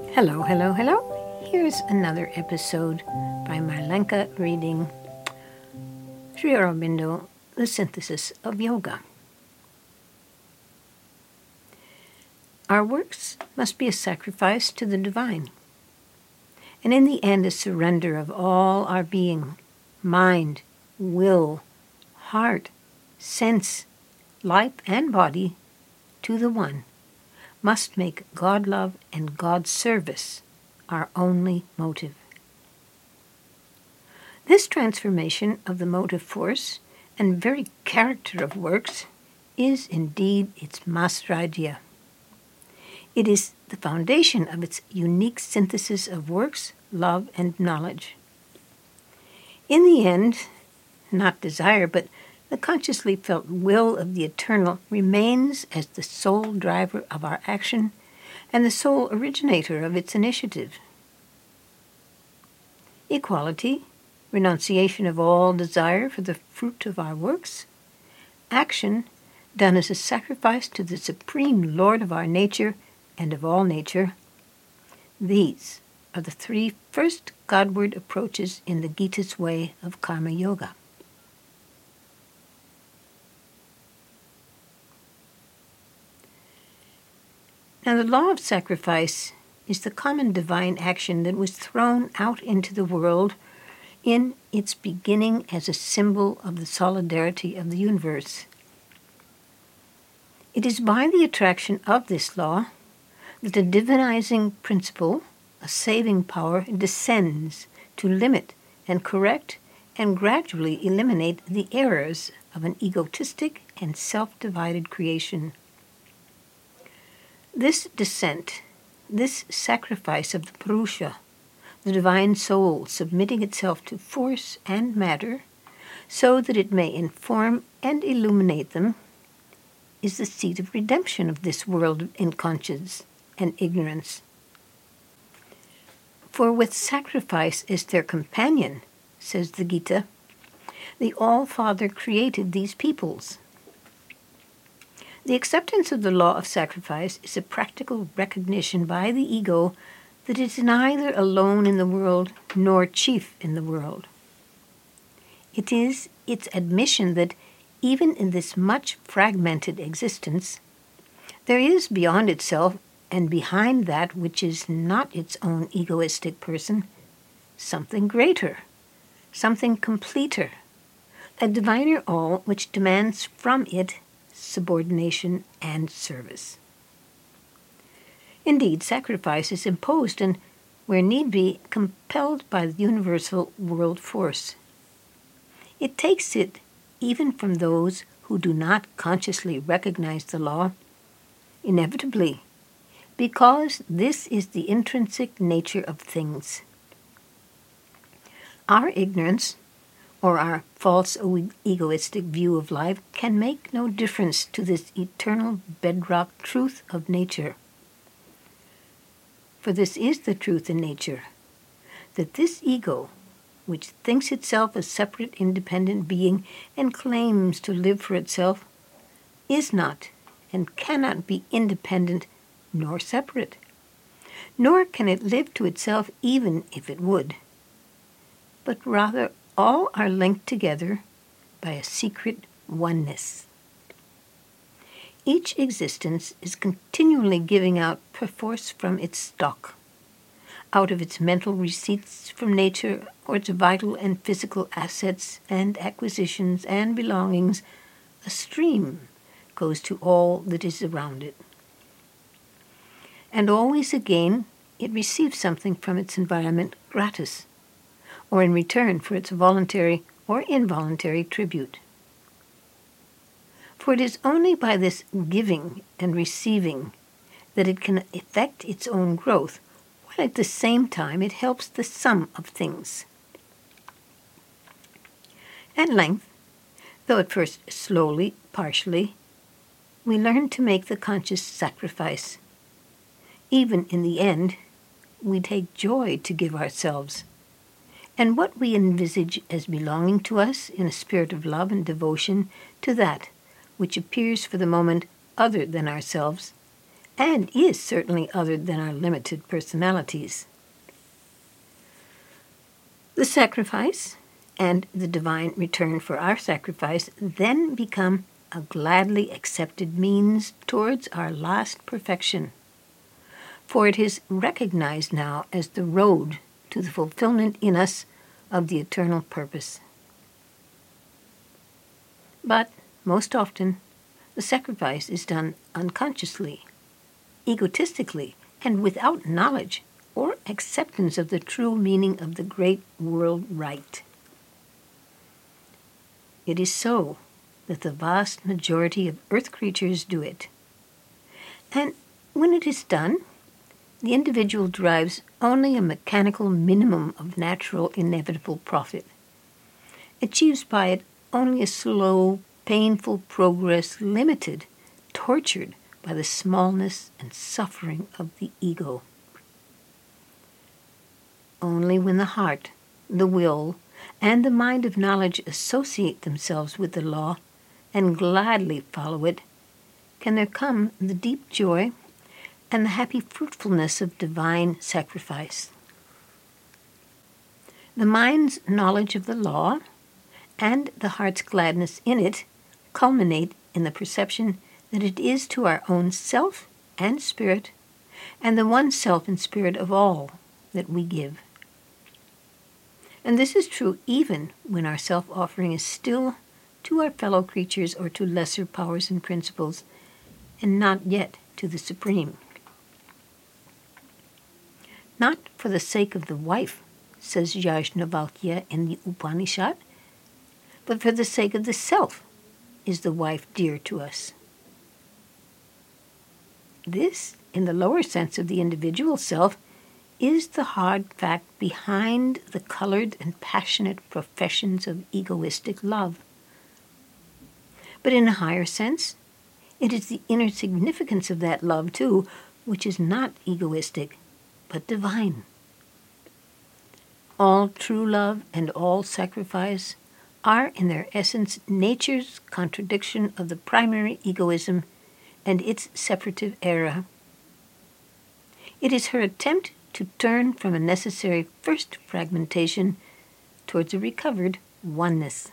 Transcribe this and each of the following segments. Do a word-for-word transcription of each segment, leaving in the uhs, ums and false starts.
Hello, hello, hello. Here's another episode by Marlenka reading Sri Aurobindo, The Synthesis of Yoga. Our works must be a sacrifice to the divine, and in the end a surrender of all our being, mind, will, heart, sense, life, and body to the One must make God love and God's service our only motive. This transformation of the motive force and very character of works is indeed its master idea. It is the foundation of its unique synthesis of works, love, and knowledge. In the end, not desire, but the consciously felt will of the eternal remains as the sole driver of our action and the sole originator of its initiative. Equality, renunciation of all desire for the fruit of our works, action done as a sacrifice to the supreme Lord of our nature and of all nature, these are the three first Godward approaches in the Gita's way of Karma Yoga. Now, the law of sacrifice is the common divine action that was thrown out into the world in its beginning as a symbol of the solidarity of the universe. It is by the attraction of this law that the divinizing principle, a saving power, descends to limit and correct and gradually eliminate the errors of an egotistic and self-divided creation. This descent, this sacrifice of the Purusha, the divine soul submitting itself to force and matter so that it may inform and illuminate them, is the seat of redemption of this world of inconscience and ignorance. For with sacrifice as their companion, says the Gita, the All-Father created these peoples. The acceptance of the law of sacrifice is a practical recognition by the ego that it is neither alone in the world nor chief in the world. It is its admission that even in this much fragmented existence, there is beyond itself and behind that which is not its own egoistic person, something greater, something completer, a diviner all which demands from it subordination and service. Indeed, sacrifice is imposed and, where need be, compelled by the universal world force. It takes it even from those who do not consciously recognize the law, inevitably, because this is the intrinsic nature of things. Our ignorance, or our false egoistic view of life, can make no difference to this eternal bedrock truth of nature. For this is the truth in nature, that this ego, which thinks itself a separate independent being and claims to live for itself, is not and cannot be independent nor separate, nor can it live to itself even if it would, but rather all are linked together by a secret oneness. Each existence is continually giving out perforce from its stock, out of its mental receipts from nature or its vital and physical assets and acquisitions and belongings, a stream goes to all that is around it. And always again it receives something from its environment gratis, or in return for its voluntary or involuntary tribute. For it is only by this giving and receiving that it can effect its own growth, while at the same time it helps the sum of things. At length, though at first slowly, partially, we learn to make the conscious sacrifice. Even in the end, we take joy to give ourselves, and what we envisage as belonging to us in a spirit of love and devotion to that which appears for the moment other than ourselves, and is certainly other than our limited personalities. The sacrifice and the divine return for our sacrifice then become a gladly accepted means towards our last perfection, for it is recognized now as the road to the fulfillment in us of the eternal purpose. But most often, the sacrifice is done unconsciously, egotistically, and without knowledge or acceptance of the true meaning of the great world right. It is so that the vast majority of earth creatures do it. And when it is done, the individual derives only a mechanical minimum of natural inevitable profit, achieves by it only a slow, painful progress limited, tortured by the smallness and suffering of the ego. Only when the heart, the will, and the mind of knowledge associate themselves with the law and gladly follow it, can there come the deep joy and the happy fruitfulness of divine sacrifice. The mind's knowledge of the law and the heart's gladness in it culminate in the perception that it is to our own self and spirit, and the one self and spirit of all, that we give. And this is true even when our self-offering is still to our fellow creatures or to lesser powers and principles, and not yet to the Supreme. Not for the sake of the wife, says Yajnavalkya in the Upanishad, but for the sake of the self is the wife dear to us. This, in the lower sense of the individual self, is the hard fact behind the colored and passionate professions of egoistic love. But in a higher sense, it is the inner significance of that love, too, which is not egoistic, but divine. All true love and all sacrifice are in their essence nature's contradiction of the primary egoism and its separative era. It is her attempt to turn from a necessary first fragmentation towards a recovered oneness.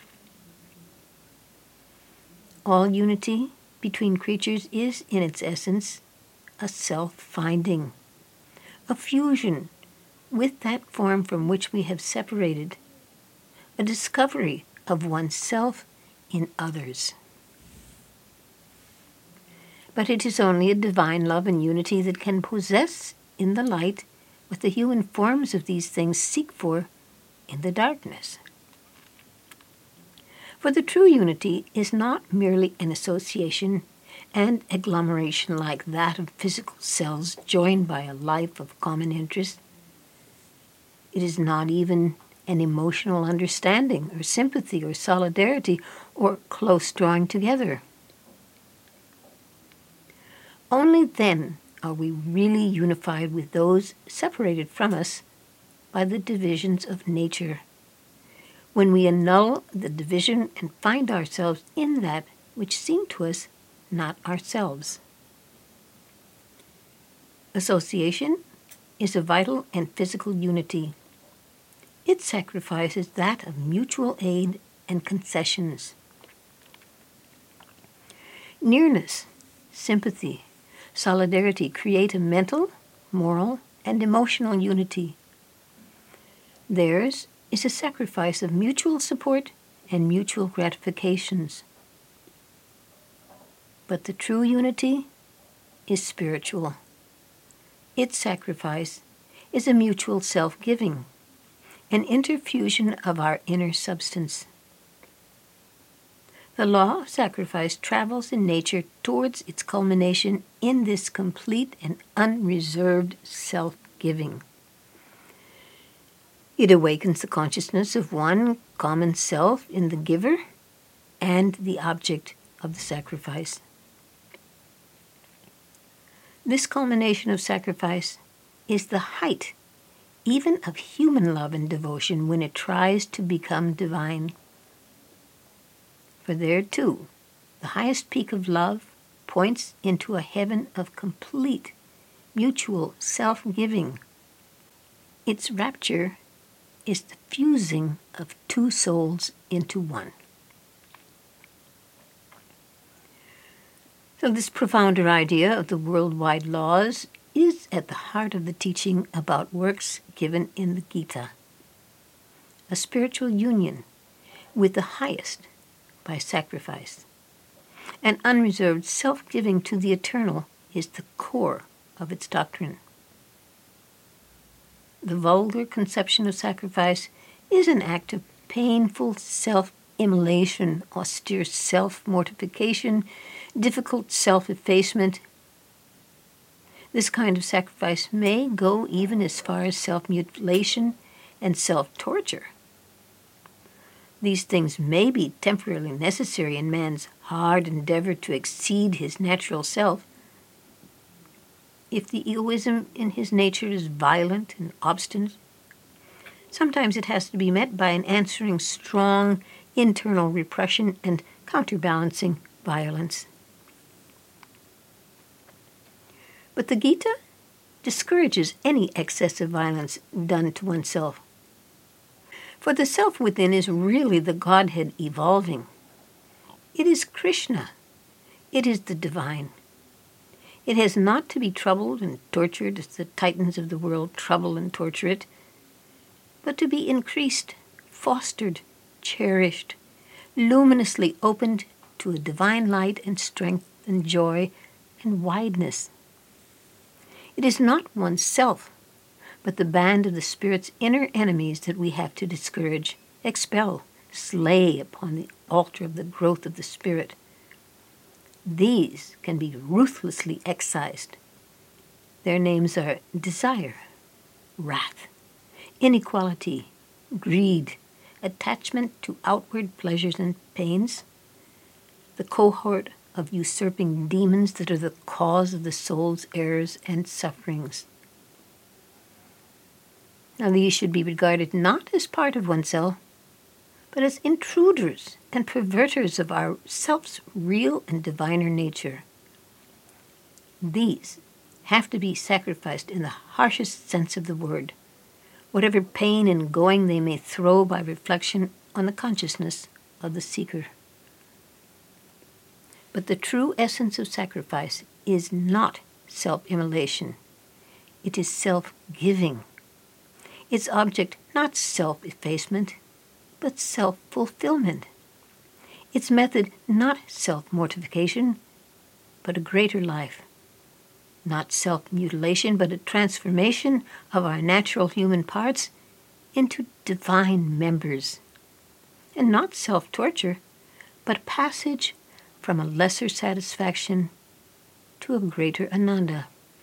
All unity between creatures is, in its essence, a self-finding, a fusion with that form from which we have separated, a discovery of oneself in others. But it is only a divine love and unity that can possess in the light what the human forms of these things seek for in the darkness. For the true unity is not merely an association and agglomeration like that of physical cells joined by a life of common interest. It is not even an emotional understanding or sympathy or solidarity or close drawing together. Only then are we really unified with those separated from us by the divisions of nature, when we annul the division and find ourselves in that which seemed to us not ourselves. Association is a vital and physical unity. It sacrifices that of mutual aid and concessions. Nearness, sympathy, solidarity create a mental, moral, and emotional unity. Theirs is a sacrifice of mutual support and mutual gratifications. But the true unity is spiritual. Its sacrifice is a mutual self-giving, an interfusion of our inner substance. The law of sacrifice travels in nature towards its culmination in this complete and unreserved self-giving. It awakens the consciousness of one common self in the giver and the object of the sacrifice. This culmination of sacrifice is the height even of human love and devotion when it tries to become divine. For there, too, the highest peak of love points into a heaven of complete, mutual self-giving. Its rapture is the fusing of two souls into one. So this profounder idea of the worldwide laws is at the heart of the teaching about works given in the Gita. A spiritual union with the highest by sacrifice. An unreserved self-giving to the eternal is the core of its doctrine. The vulgar conception of sacrifice is an act of painful self-immolation, austere self-mortification, difficult self-effacement. This kind of sacrifice may go even as far as self-mutilation and self-torture. These things may be temporarily necessary in man's hard endeavor to exceed his natural self. If the egoism in his nature is violent and obstinate, sometimes it has to be met by an answering strong internal repression and counterbalancing violence. But the Gita discourages any excessive violence done to oneself. For the self within is really the Godhead evolving. It is Krishna. It is the divine. It has not to be troubled and tortured as the titans of the world trouble and torture it, but to be increased, fostered, cherished, luminously opened to a divine light and strength and joy and wideness. It is not oneself, but the band of the Spirit's inner enemies that we have to discourage, expel, slay upon the altar of the growth of the Spirit. These can be ruthlessly excised. Their names are desire, wrath, inequality, greed, attachment to outward pleasures and pains, the cohort of usurping demons that are the cause of the soul's errors and sufferings. Now these should be regarded not as part of oneself, but as intruders and perverters of our self's real and diviner nature. These have to be sacrificed in the harshest sense of the word, whatever pain and going they may throw by reflection on the consciousness of the seeker. But the true essence of sacrifice is not self-immolation. It is self-giving. Its object not self-effacement, but self-fulfillment. Its method not self-mortification, but a greater life. Not self-mutilation, but a transformation of our natural human parts into divine members. And not self-torture, but passage from a lesser satisfaction to a greater ananda.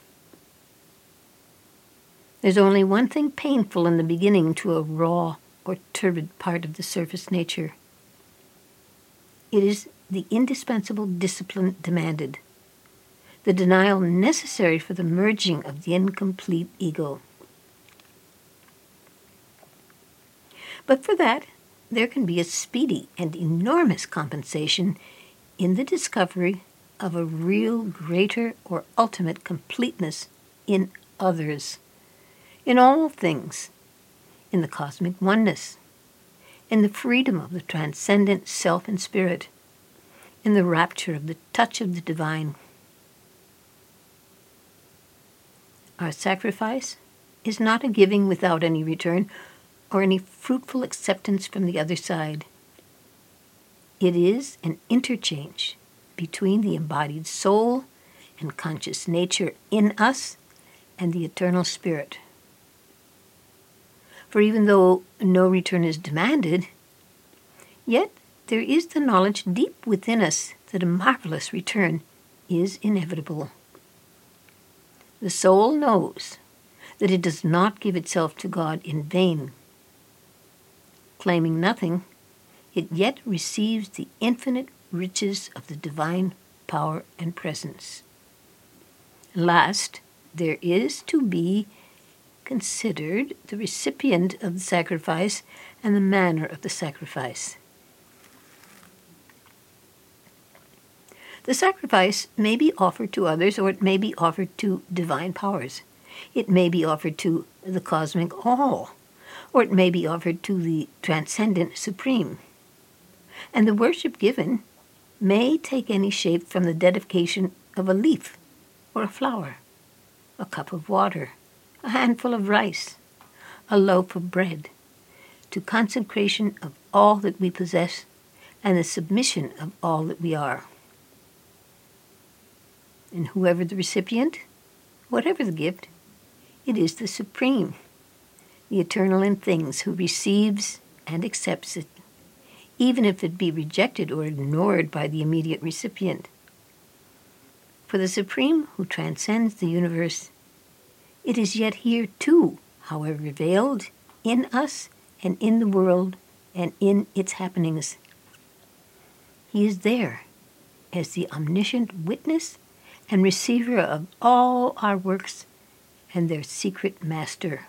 There's only one thing painful in the beginning to a raw or turbid part of the surface nature. It is the indispensable discipline demanded, the denial necessary for the merging of the incomplete ego. But for that, there can be a speedy and enormous compensation in the discovery of a real greater or ultimate completeness in others, in all things, in the cosmic oneness, in the freedom of the transcendent self and spirit, in the rapture of the touch of the divine. Our sacrifice is not a giving without any return or any fruitful acceptance from the other side. It is an interchange between the embodied soul and conscious nature in us and the eternal spirit. For even though no return is demanded, yet there is the knowledge deep within us that a marvelous return is inevitable. The soul knows that it does not give itself to God in vain. Claiming nothing, it yet receives the infinite riches of the divine power and presence. Last, there is to be considered the recipient of the sacrifice and the manner of the sacrifice. The sacrifice may be offered to others, or it may be offered to divine powers. It may be offered to the cosmic all, or it may be offered to the transcendent supreme. And the worship given may take any shape from the dedication of a leaf or a flower, a cup of water, a handful of rice, a loaf of bread, to consecration of all that we possess and the submission of all that we are. And whoever the recipient, whatever the gift, it is the Supreme, the eternal in things, who receives and accepts it, even if it be rejected or ignored by the immediate recipient. For the Supreme, who transcends the universe, it is yet here too, however veiled, in us and in the world and in its happenings. He is there as the omniscient witness and receiver of all our works and their secret master.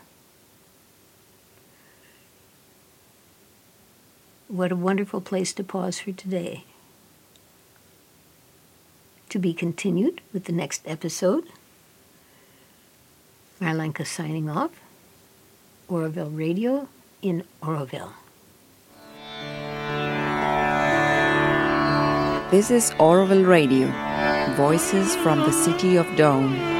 What a wonderful place to pause for today. To be continued with the next episode. Marlenka signing off. Oroville Radio in Oroville. This is Oroville Radio, voices from the city of Dawn.